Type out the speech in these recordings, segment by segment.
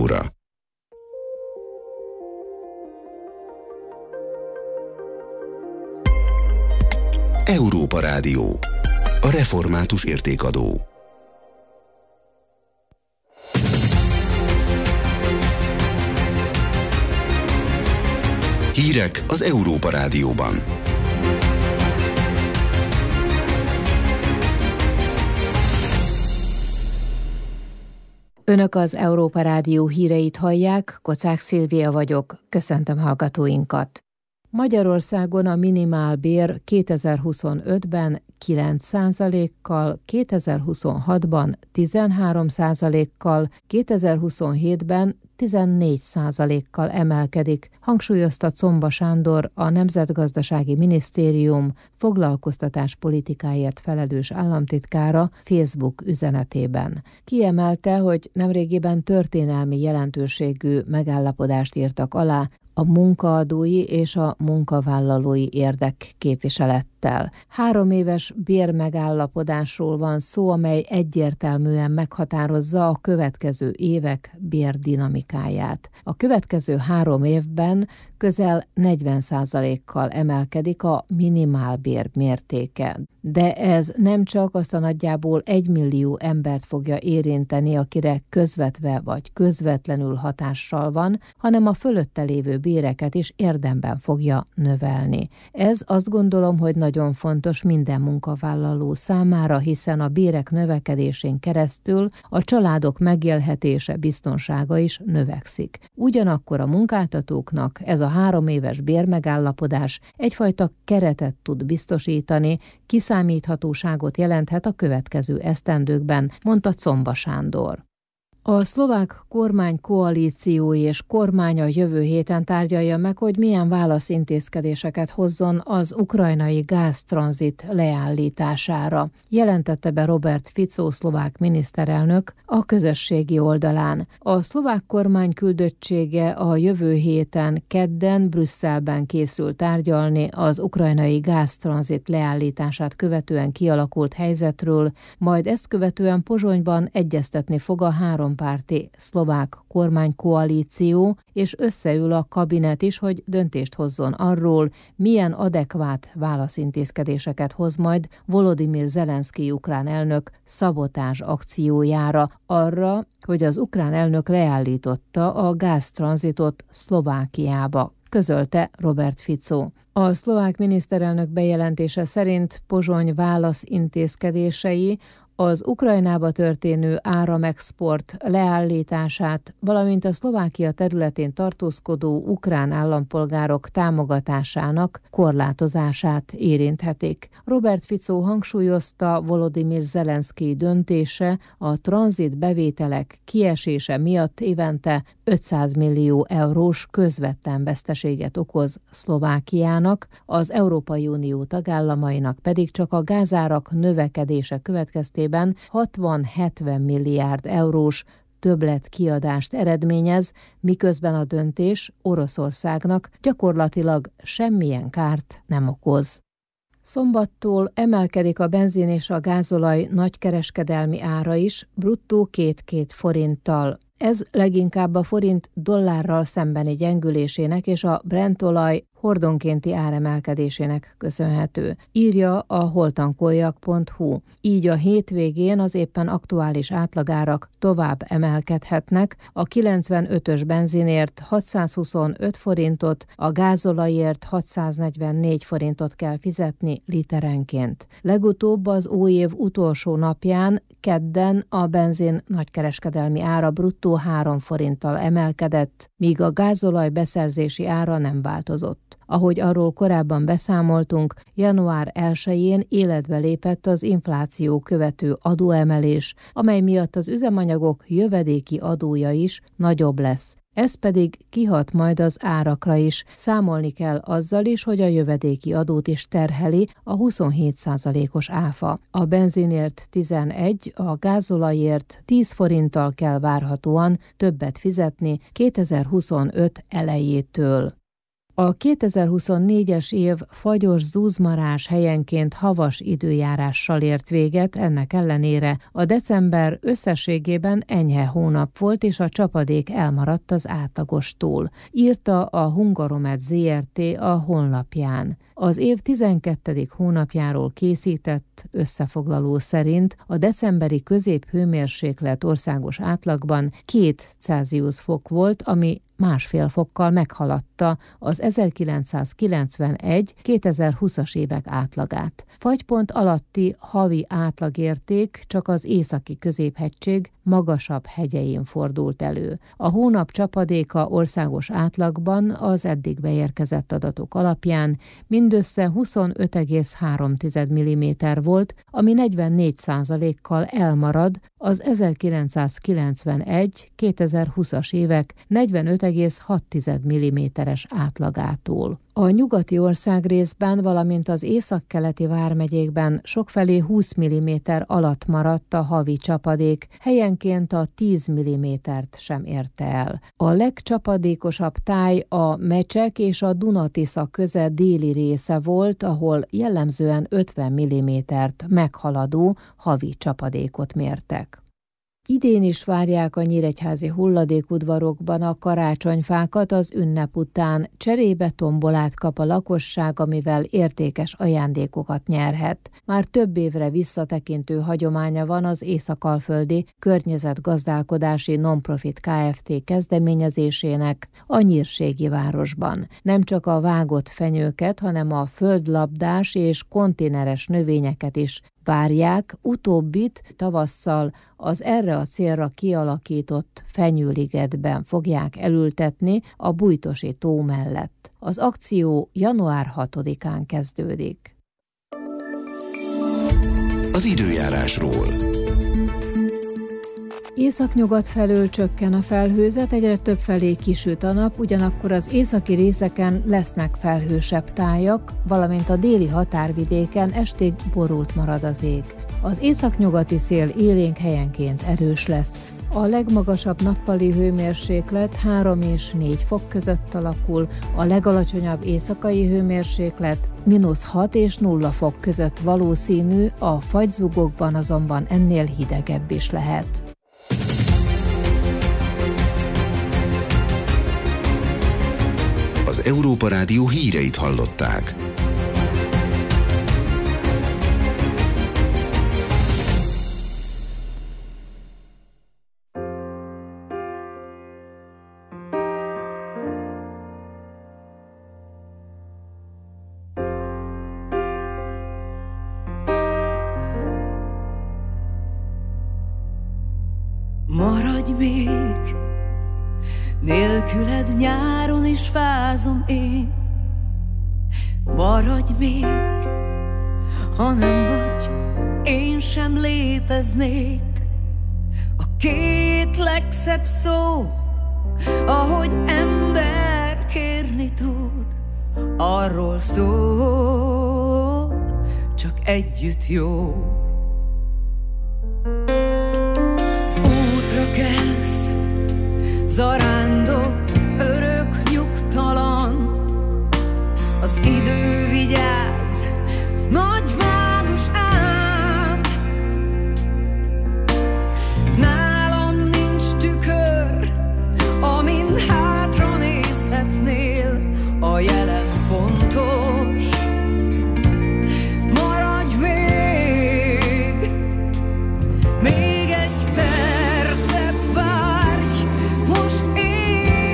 óra. Európa Rádió. A református értékadó. Hírek az Európa Rádióban. Önök az Európa Rádió híreit hallják, Kocák Szilvia vagyok, köszöntöm hallgatóinkat. Magyarországon a minimálbér 2025-ben 9%-kal, 2026-ban 13%-kal, 2027-ben 14%-kal emelkedik, hangsúlyozta Czomba Sándor, a Nemzetgazdasági Minisztérium foglalkoztatáspolitikáért felelős államtitkára Facebook üzenetében. Kiemelte, hogy nemrégiben történelmi jelentőségű megállapodást írtak alá a munkaadói és a munkavállalói érdekképviselettel. 3 éves bérmegállapodásról van szó, amely egyértelműen meghatározza a következő évek bérdinamikáját. A következő 3 évben közel 40%-kal emelkedik a minimálbér mértéke. De ez nem csak azt a nagyjából 1 millió embert fogja érinteni, akire közvetve vagy közvetlenül hatással van, hanem a fölötte lévő béreket is érdemben fogja növelni. Ez azt gondolom, hogy nagyon fontos minden munkavállaló számára, hiszen a bérek növekedésén keresztül a családok megélhetése, biztonsága is növekszik. Ugyanakkor a munkáltatóknak ez a 3 éves bérmegállapodás egyfajta keretet tud biztosítani, kiszámíthatóságot jelenthet a következő esztendőkben, mondta Czomba Sándor. A szlovák kormánykoalíció és kormány a jövő héten tárgyalja meg, hogy milyen válaszintézkedéseket hozzon az ukrajnai gáztranzit leállítására, jelentette be Robert Fico szlovák miniszterelnök a közösségi oldalán. A szlovák kormány küldöttsége a jövő héten kedden Brüsszelben készül tárgyalni az ukrajnai gáztranzit leállítását követően kialakult helyzetről, majd ezt követően Pozsonyban egyeztetni fog a hárompárti szlovák kormánykoalíció, és összeül a kabinet is, hogy döntést hozzon arról, milyen adekvát válaszintézkedéseket hoz majd Volodymyr Zelenszkij ukrán elnök szabotázs akciójára, arra, hogy az ukrán elnök leállította a gáztranzitot Szlovákiába, közölte Robert Fico. A szlovák miniszterelnök bejelentése szerint Pozsony válaszintézkedései az Ukrajnába történő áramexport leállítását, valamint a Szlovákia területén tartózkodó ukrán állampolgárok támogatásának korlátozását érinthetik. Robert Fico hangsúlyozta, Volodymyr Zelenszkij döntése a tranzit bevételek kiesése miatt évente 500 millió eurós közvetlen veszteséget okoz Szlovákiának, az Európai Unió tagállamainak pedig csak a gázárak növekedése következtében 60-70 milliárd eurós többletkiadást eredményez, miközben a döntés Oroszországnak gyakorlatilag semmilyen kárt nem okoz. Szombattól emelkedik a benzin és a gázolaj nagykereskedelmi ára is, bruttó 2 forinttal. Ez leginkább a forint dollárral szembeni gyengülésének és a Brent olaj hordonkénti áremelkedésének köszönhető, írja a holtankoljak.hu. Így a hétvégén az éppen aktuális átlagárak tovább emelkedhetnek, a 95-ös benzinért 625 forintot, a gázolajért 644 forintot kell fizetni literenként. Legutóbb az új év utolsó napján, kedden a benzin nagykereskedelmi ára bruttó 3 forinttal emelkedett, míg a gázolaj beszerzési ára nem változott. Ahogy arról korábban beszámoltunk, január 1-én életbe lépett az infláció követő adóemelés, amely miatt az üzemanyagok jövedéki adója is nagyobb lesz. Ez pedig kihat majd az árakra is. Számolni kell azzal is, hogy a jövedéki adót is terheli a 27%-os áfa. A benzinért 11, a gázolajért 10 forinttal kell várhatóan többet fizetni 2025 elejétől. A 2024-es év fagyos zúzmarás, helyenként havas időjárással ért véget, ennek ellenére a december összességében enyhe hónap volt, és a csapadék elmaradt az átlagostól, írta a Hungaromet Zrt. A honlapján. Az év 12. hónapjáról készített összefoglaló szerint a decemberi középhőmérséklet országos átlagban 2 Celsius fok volt, ami 1,5 fokkal meghaladta az 1991-2020-as évek átlagát. Fagypont alatti havi átlagérték csak az északi középhegység magasabb hegyein fordult elő. A hónap csapadéka országos átlagban az eddig beérkezett adatok alapján mindössze 25,3 mm volt, ami 44%-kal elmarad az 1991-2020-as évek 45,6 mm-es átlagától. A nyugati országrészben, valamint az északkeleti vármegyékben sokfelé 20 mm alatt maradt a havi csapadék, helyenként a 10 mm-t sem érte el. A legcsapadékosabb táj a Mecsek és a Duna-Tisza köze déli része volt, ahol jellemzően 50 mm-t meghaladó havi csapadékot mértek. Idén is várják a nyíregyházi hulladékudvarokban a karácsonyfákat az ünnep után. Cserébe tombolát kap a lakosság, amivel értékes ajándékokat nyerhet. Már több évre visszatekintő hagyománya van az észak-alföldi környezetgazdálkodási non-profit Kft. Kezdeményezésének a nyírségi városban. Nem csak a vágott fenyőket, hanem a földlabdás és konténeres növényeket is várják, utóbbit tavasszal az erre a célra kialakított fenyőligetben fogják elültetni a Bújtosi tó mellett. Az akció január 6-án kezdődik. Az időjárásról. Északnyugat felől csökken a felhőzet, egyre több felé kisüt a nap, ugyanakkor az északi részeken lesznek felhősebb tájak, valamint a déli határvidéken estig borult marad az ég. Az északnyugati szél élénk, helyenként erős lesz. A legmagasabb nappali hőmérséklet 3 és 4 fok között alakul, a legalacsonyabb éjszakai hőmérséklet -6 és 0 fok között valószínű, a fagyzugokban azonban ennél hidegebb is lehet. Az Európa Rádió híreit hallották. Maradj még, nélküled nyáron is fázom én. Maradj még, ha nem vagy, én sem léteznék. A két legszebb szó, ahogy ember kérni tud, arról szól, csak együtt jó. Útra kelsz, zarándok, örök nyugtalan, az idő vigyáz, nagy mágus ám. Nálam nincs tükör, amin hátra nézhetnél, a jelen fontos. Maradj még, még egy percet várj, most én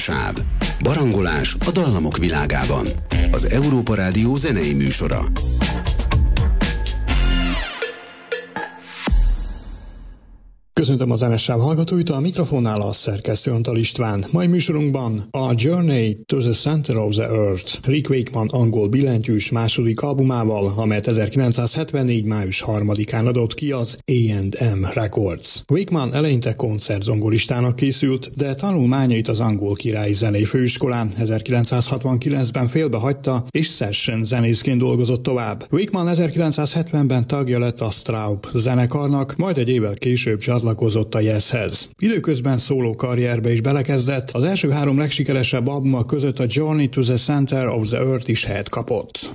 sáv. Barangolás a dallamok világában. Az Európa Rádió zenei műsora. Köszöntöm a zenesáv hallgatóit, a mikrofonnál a szerkesztő Antal István. Mai műsorunkban a Journey to the Center of the Earth, Rick Wakeman angol billentyűs második albumával, amelyet 1974. május 3-án adott ki az A&M Records. Wakeman eleinte koncertzongoristának készült, de tanulmányait az Angol Királyi Zenei Főiskolán 1969-ben félbehagyta, és session zenészként dolgozott tovább. Wakeman 1970-ben tagja lett a Straub zenekarnak, majd egy évvel később csatlakozott a Yeshez. Időközben szóló karrierbe is belekezdett, az első 3 legsikeresebb albuma között a Journey to the Center of the Earth is helyet kapott.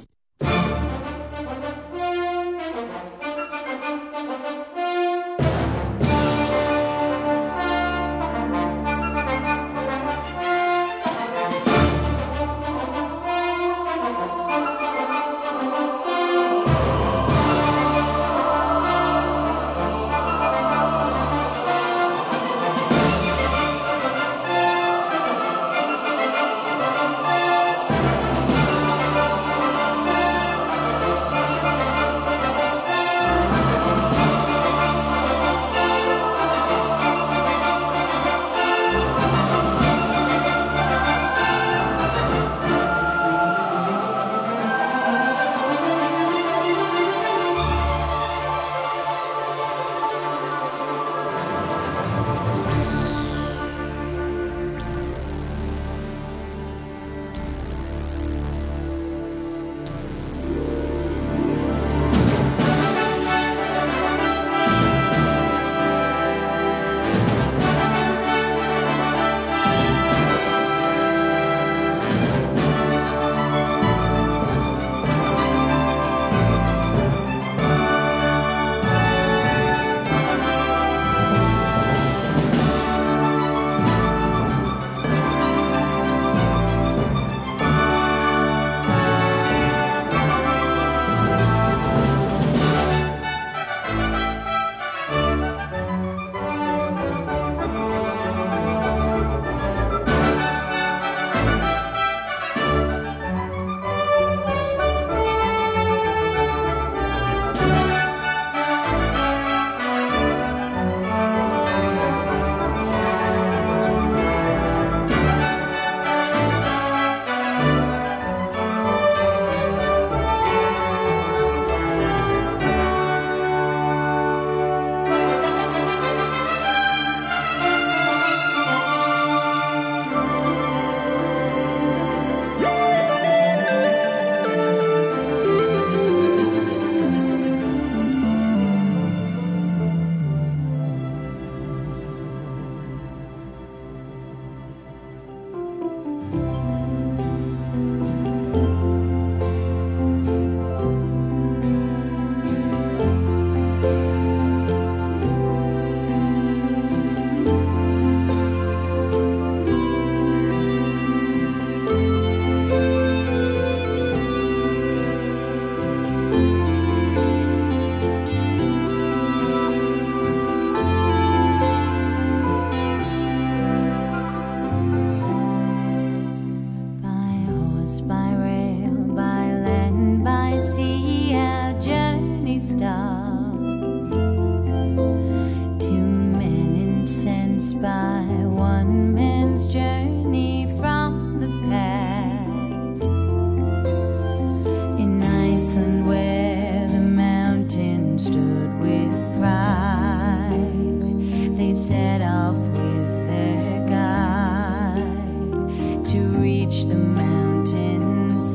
The mountain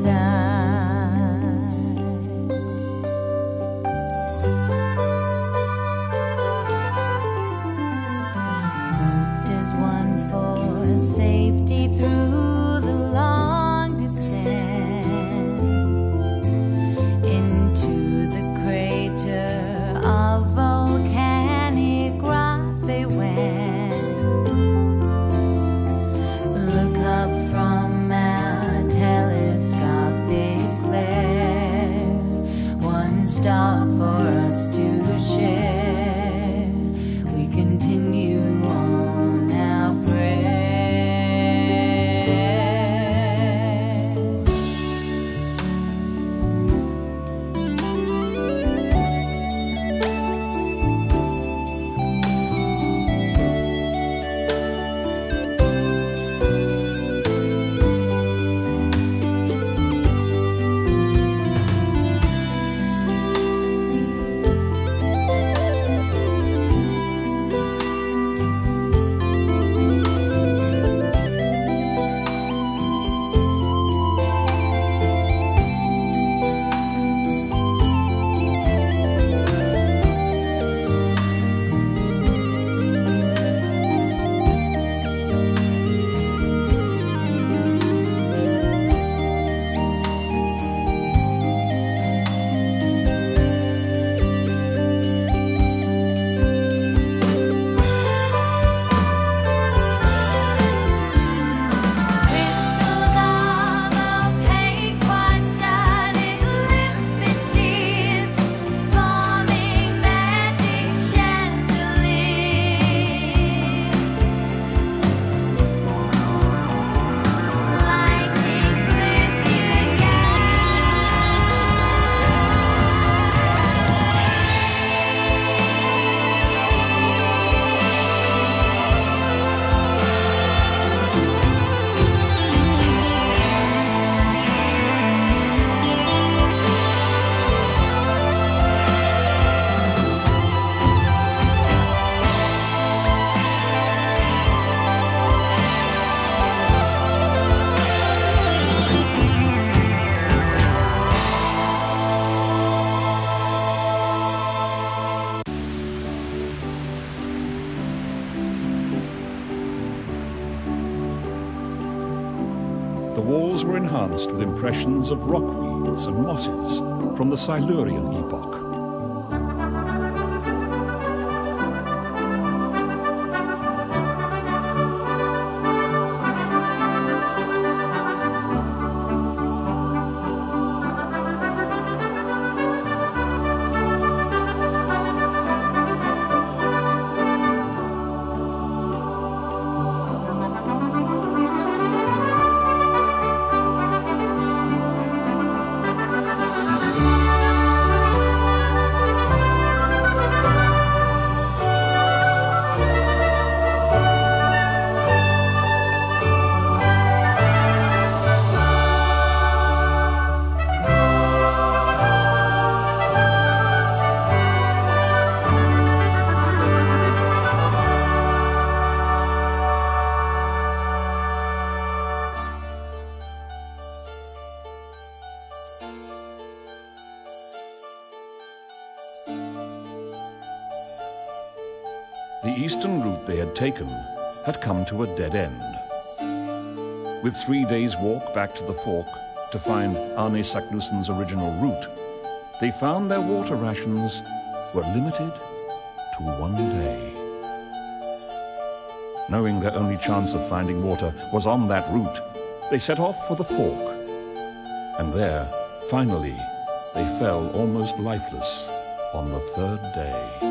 walls were enhanced with impressions of rockweeds and mosses from the Silurian epoch. The eastern route they had taken had come to a dead end. With 3 days' walk back to the fork to find Arne Saknusson's original route, they found their water rations were limited to 1 day. Knowing their only chance of finding water was on that route, they set off for the fork. And there, finally, they fell almost lifeless on the 3rd day.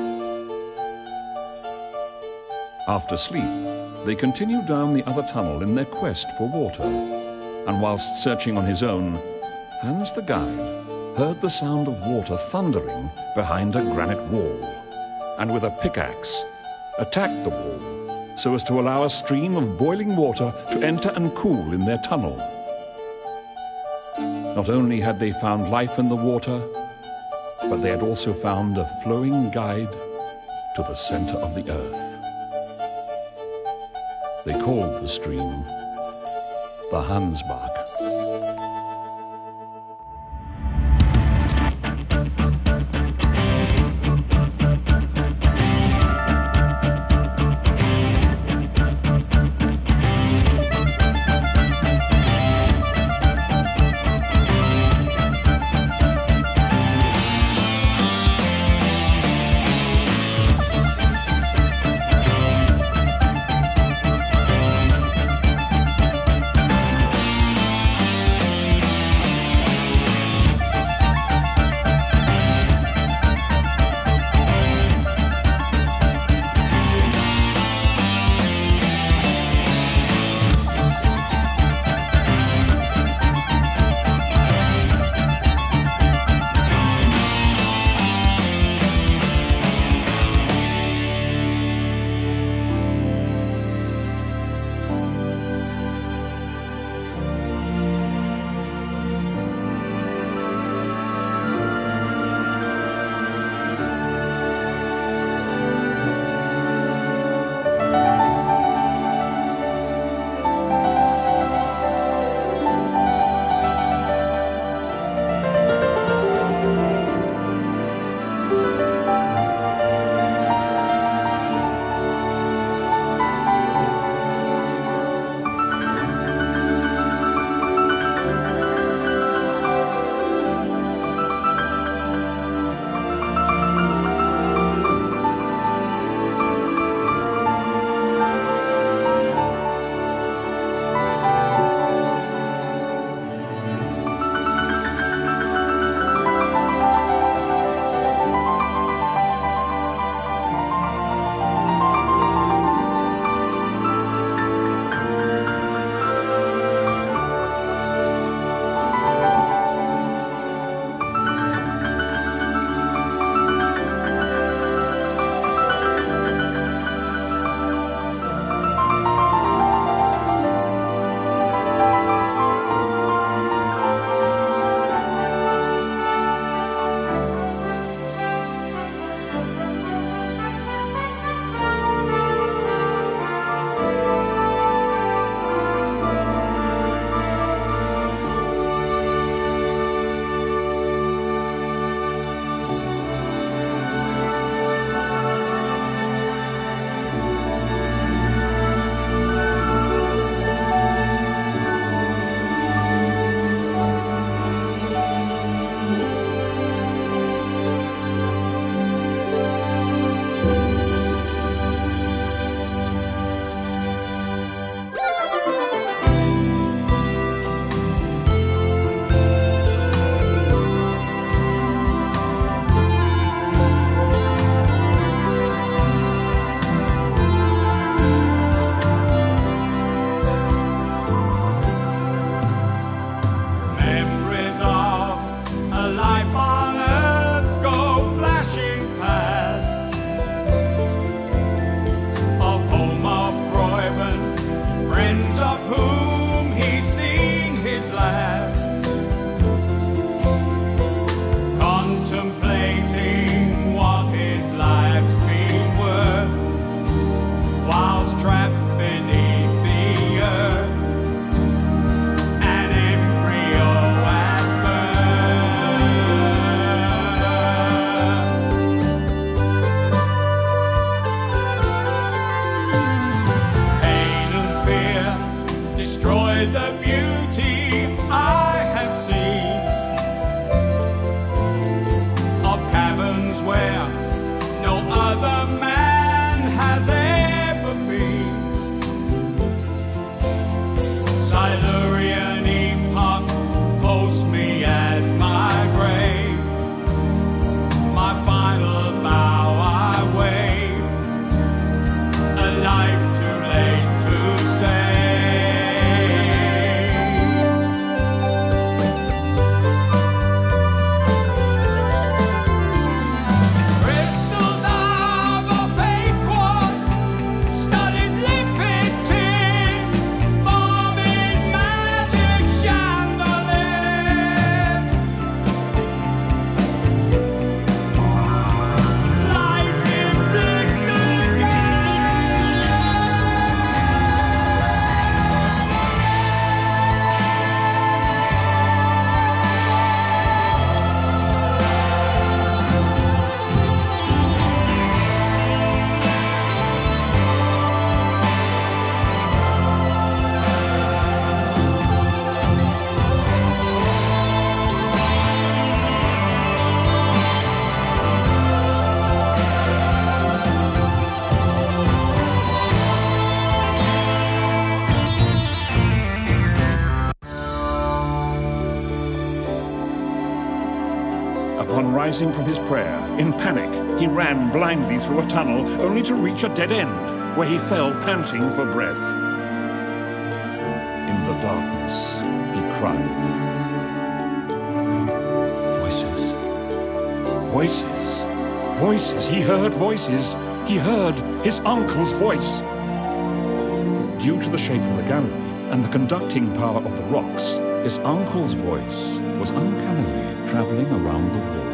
After sleep, they continued down the other tunnel in their quest for water, and whilst searching on his own, Hans the guide heard the sound of water thundering behind a granite wall, and with a pickaxe attacked the wall so as to allow a stream of boiling water to enter and cool in their tunnel. Not only had they found life in the water, but they had also found a flowing guide to the center of the earth. They called the stream the Hansbach. Upon rising from his prayer, in panic, he ran blindly through a tunnel, only to reach a dead end, where he fell panting for breath. In the darkness, he cried. Voices. Voices. Voices. He heard voices. He heard his uncle's voice. Due to the shape of the gallery and the conducting power of the rocks, his uncle's voice was uncannily traveling around the walls.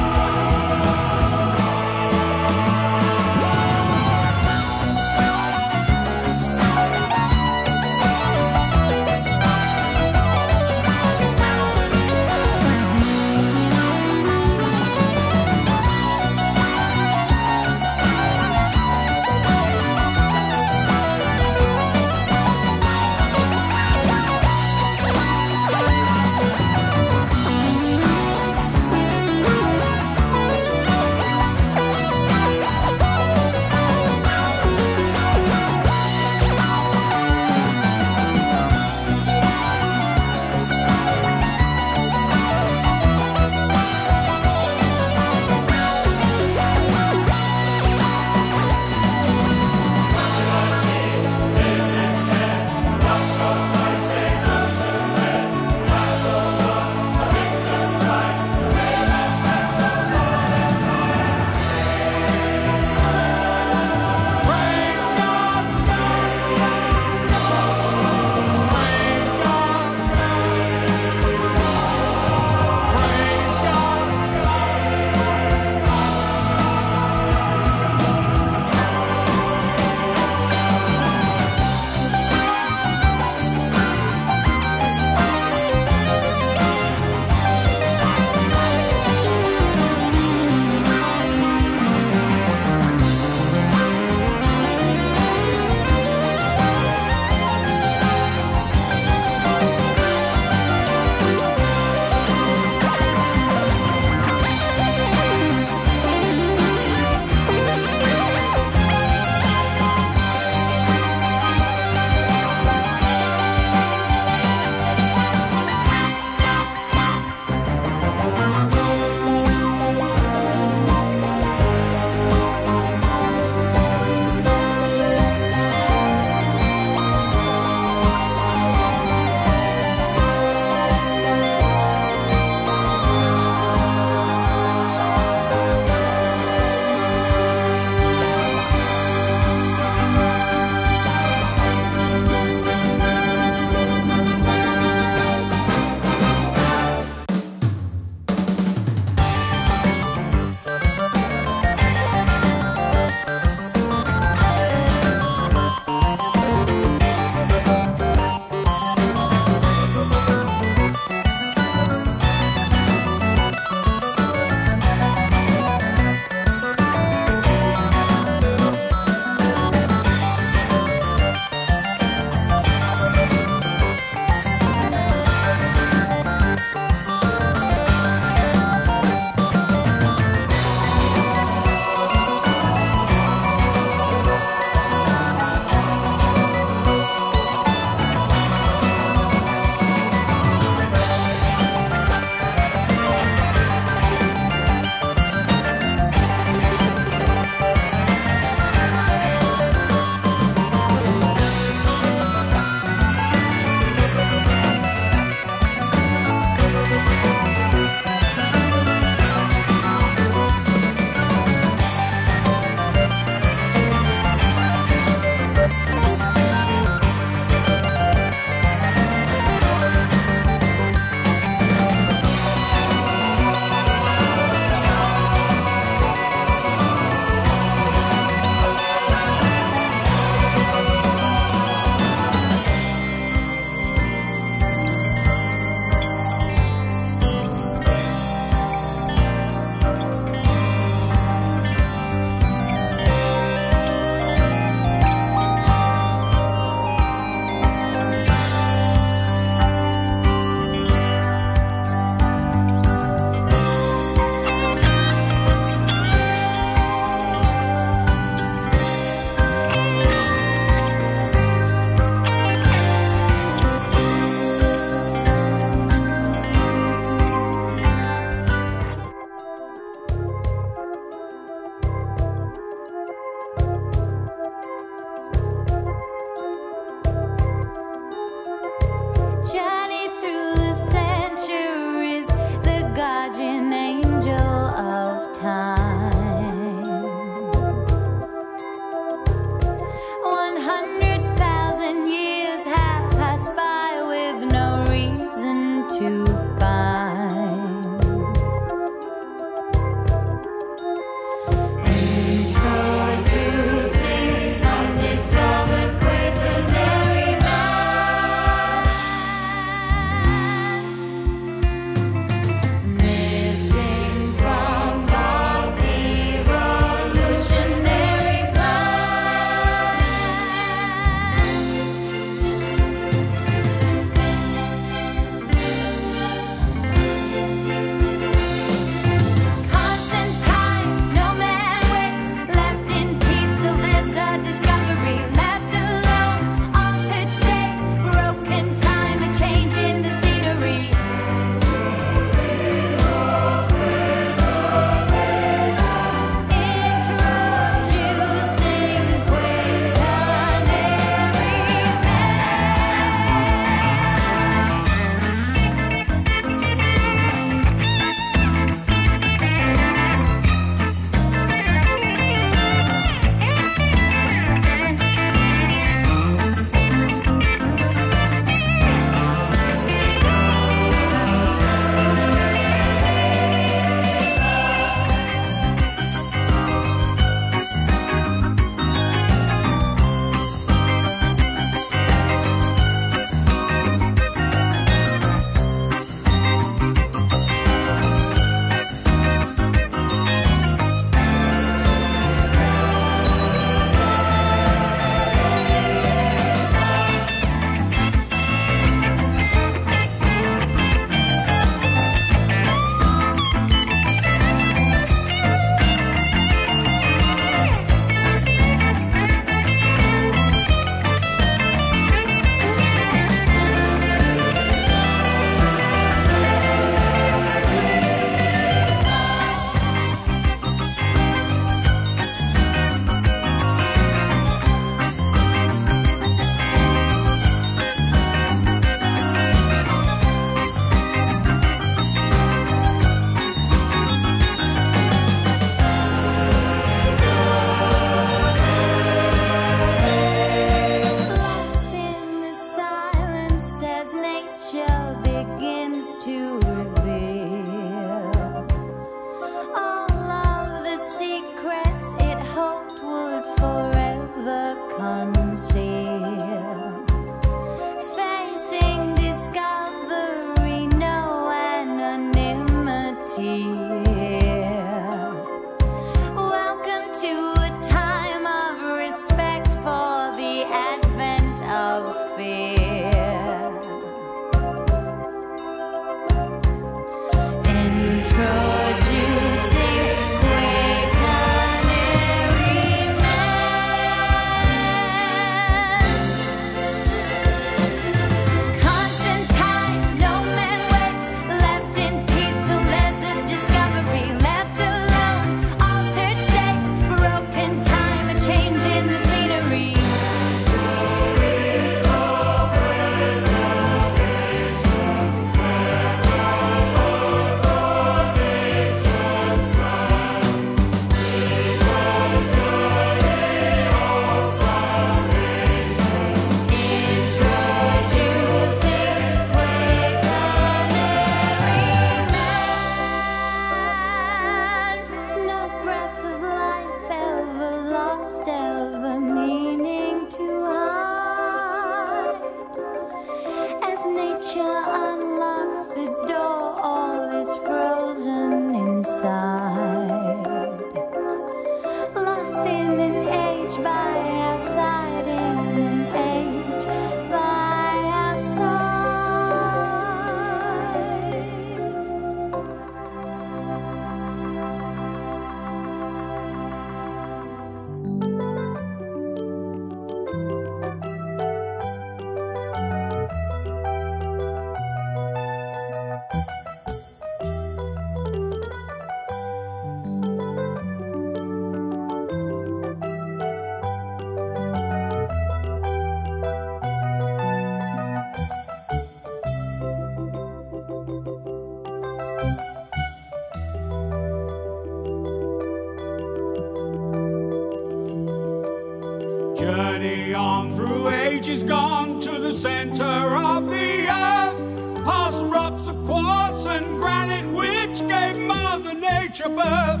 Journey on through ages gone to the center of the earth, past rocks of quartz and granite which gave Mother Nature birth.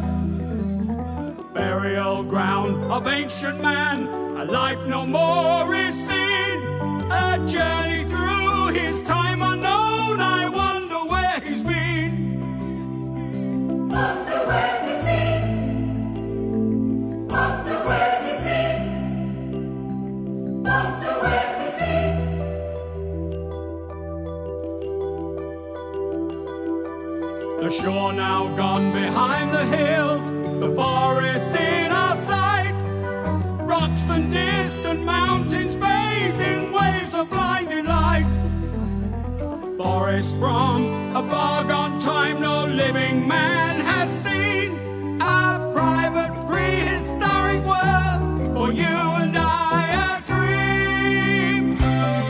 Burial ground of ancient man, a life no more is seen. A journey through his time unknown, I wonder where he's been. Wonder where he's been. Wonder where he's been. Wonder where he's been. The shore now gone behind the hills, the forest in our sight, rocks and distant mountains bathed in waves of blinding light. Forest from a far gone time no living man has seen. A private prehistoric world for you and I, a dream.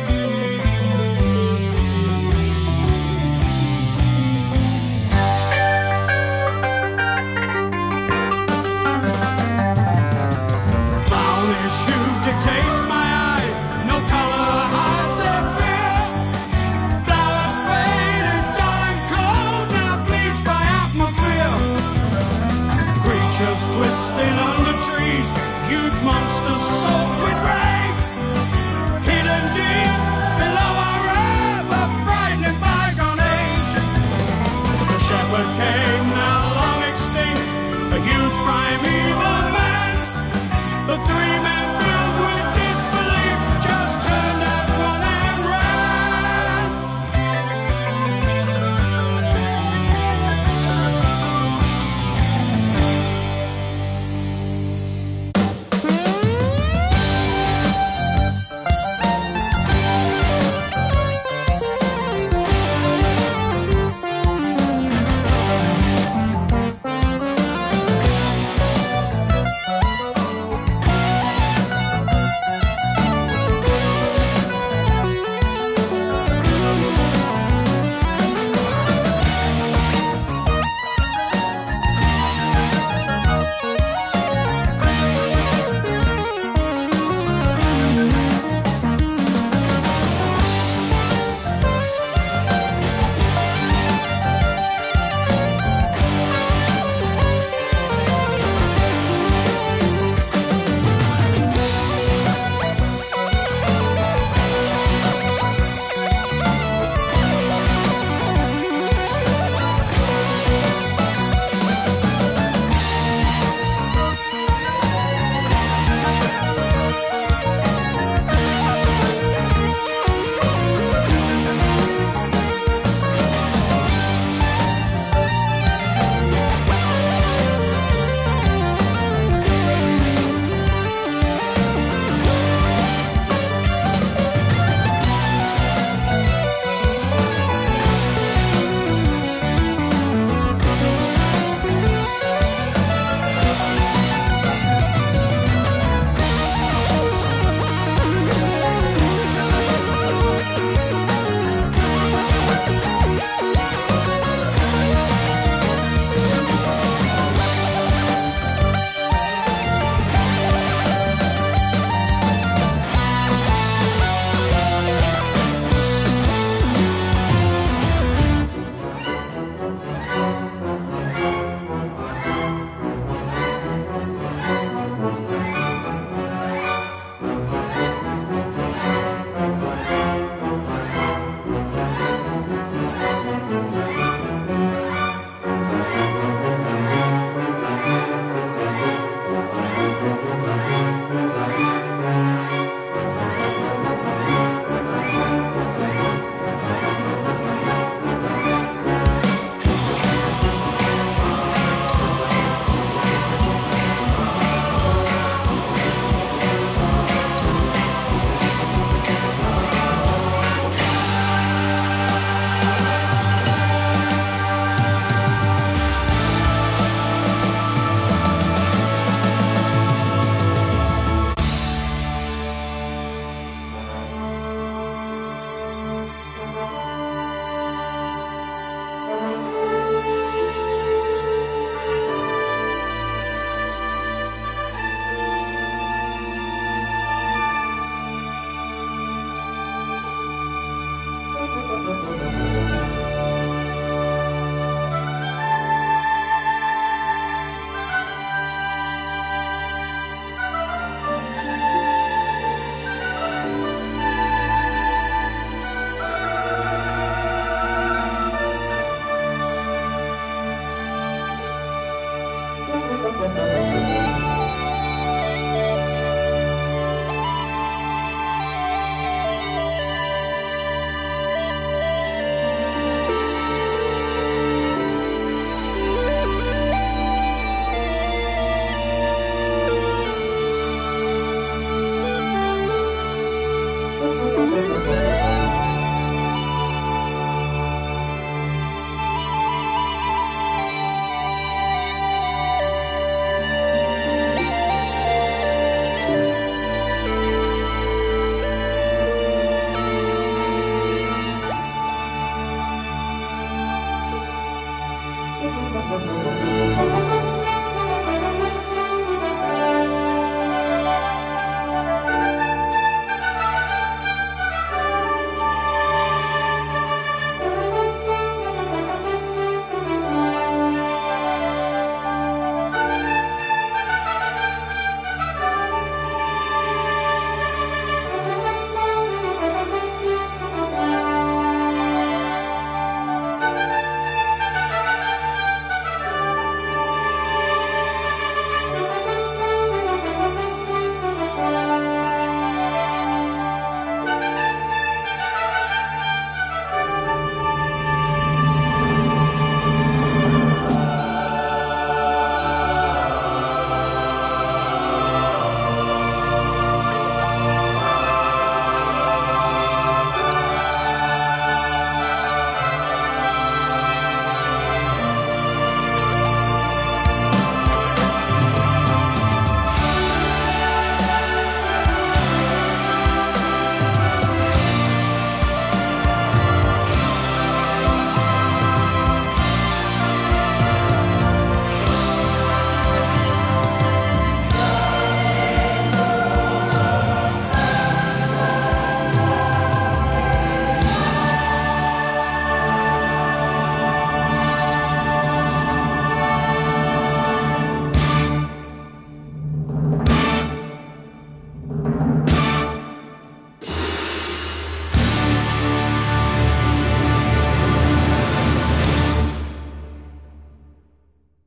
Brownish hue dictates my eye, no color hides their fear. Flowers fade and dying cold, now bleached by atmosphere. Creatures twisting under trees, huge monsters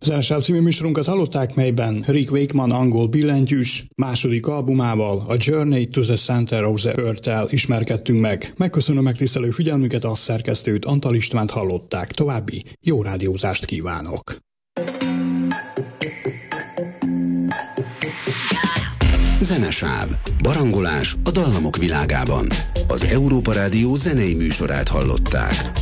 Zenesáv című műsorunkat hallották, melyben Rick Wakeman angol billentyűs második albumával, a Journey to the Center of the Earth-tel ismerkedtünk meg. Megköszönöm megtisztelő figyelmüket, a szerkesztőt, Antal Istvánt hallották. További jó rádiózást kívánok! Zenesáv. Barangolás a dallamok világában. Az Európa Rádió zenei műsorát hallották.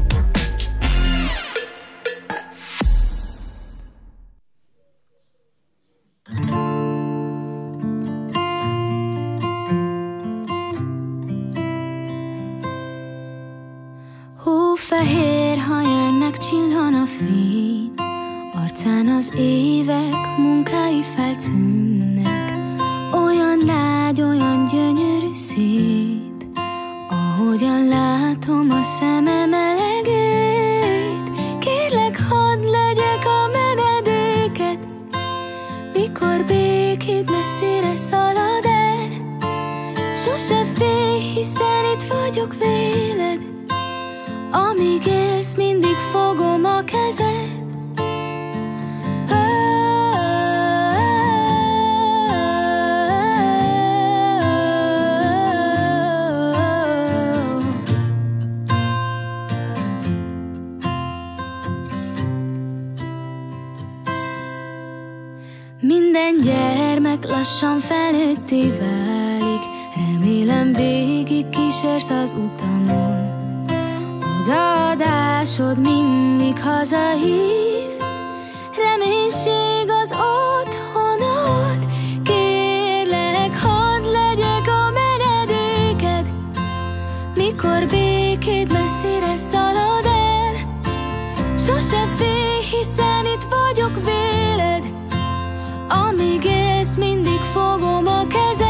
Hófehér haján megcsillan a fény, arcán az évek munkái feltűnnek. Olyan lágy, olyan gyönyörű, szép, ahogyan látom a szemem elegét. Kérlek, hadd legyek a menedéked, mikor békéd messzire szalad el. Sose félj, hiszen itt vagyok véled, amíg élsz, mindig fogom a kezed. Minden gyermek lassan felnőtté válik, remélem végig kísérsz az utamon. Odaadásod mindig hazahív, reménység az otthonod. Kérlek, hadd legyek a menedéked, mikor békéd messzire szalad el. Sose félj, hiszen itt vagyok véled, amíg élsz, mindig fogom a kezed.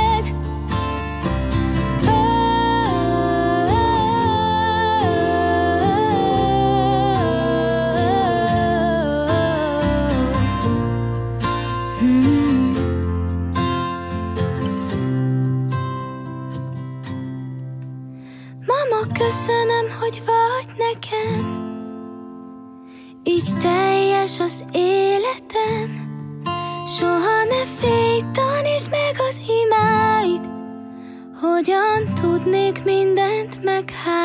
Mama, köszönöm, hogy vagy nekem, így teljes az életem. Soha ne félj, tanítsd meg az imáid, hogyan tudnék mindent meghálálni.